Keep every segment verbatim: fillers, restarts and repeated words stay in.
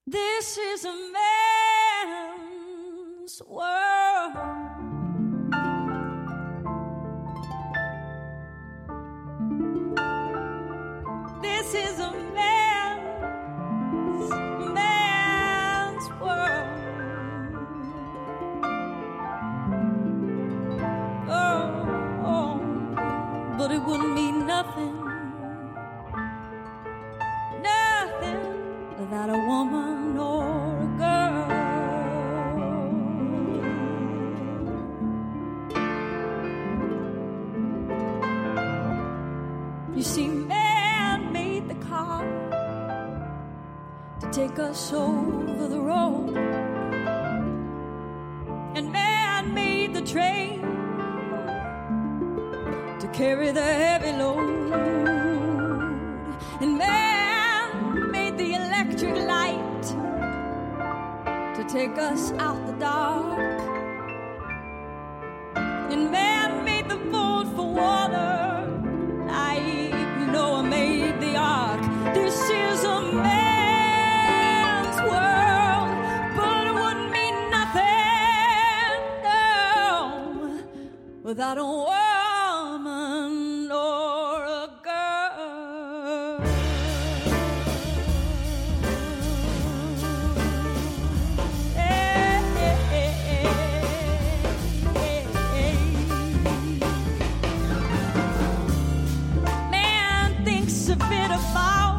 This is a man's world. This is a man's, man's world. Oh, oh, but it wouldn't mean nothing, nothing without a woman or a girl. You see, man made the car to take us over the road, and man made the train to carry the heavy load, and man made the electric light to take us out the dark, and man made the boat for water like Noah made the ark. This is a man's world, but it wouldn't mean nothing, no, without a woman or a girl. Hey, hey, hey, hey, hey. Man thinks a bit about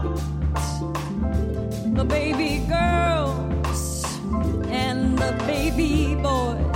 the baby girls and the baby boys.